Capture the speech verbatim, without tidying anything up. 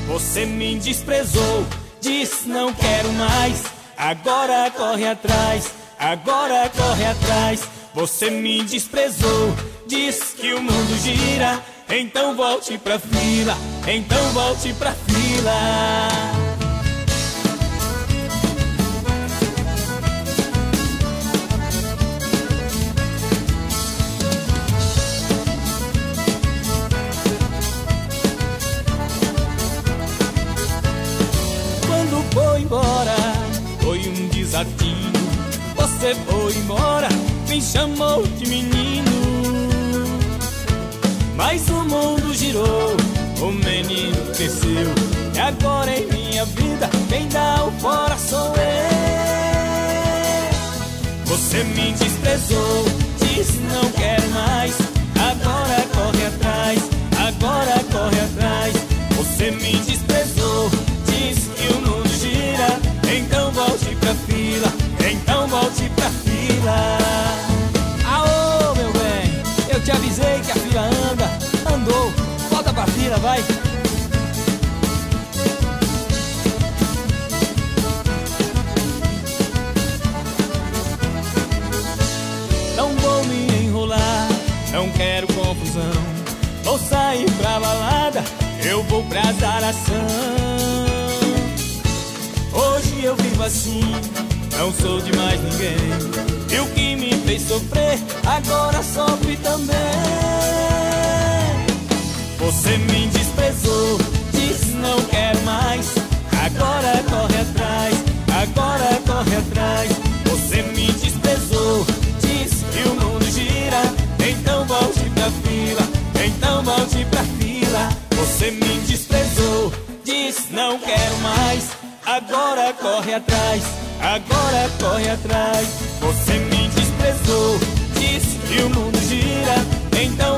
Você me desprezou, disse não quero mais. Agora corre atrás, agora corre atrás. Você me desprezou, disse que o mundo gira. Então volte pra fila, então volte pra fila. Quando foi embora, foi um desatino. Você foi embora, me chamou de menino. Mas o mundo girou, o menino cresceu, e agora em minha vida quem dá o fora sou eu. Você me desprezou, disse não quero mais. Agora corre atrás, agora corre atrás. Você me desprezou, disse que o mundo gira. Então volte pra fila, então volte pra fila. Aô, meu bem, eu te avisei que a fila anda. Andou, volta pra fila, vai. Não vou me enrolar, não quero confusão. Vou sair pra balada, eu vou pra azaração. Hoje eu vivo assim, não sou de mais ninguém. E o que me fez sofrer, agora sofre também. Você me desprezou, disse não quero mais. Agora corre atrás, agora corre atrás. Você me desprezou, disse que o mundo gira. Então volte pra fila, então volte pra fila. Você me desprezou, disse não quero mais. Agora corre atrás, agora corre atrás. Você me desprezou, disse que o mundo gira. Então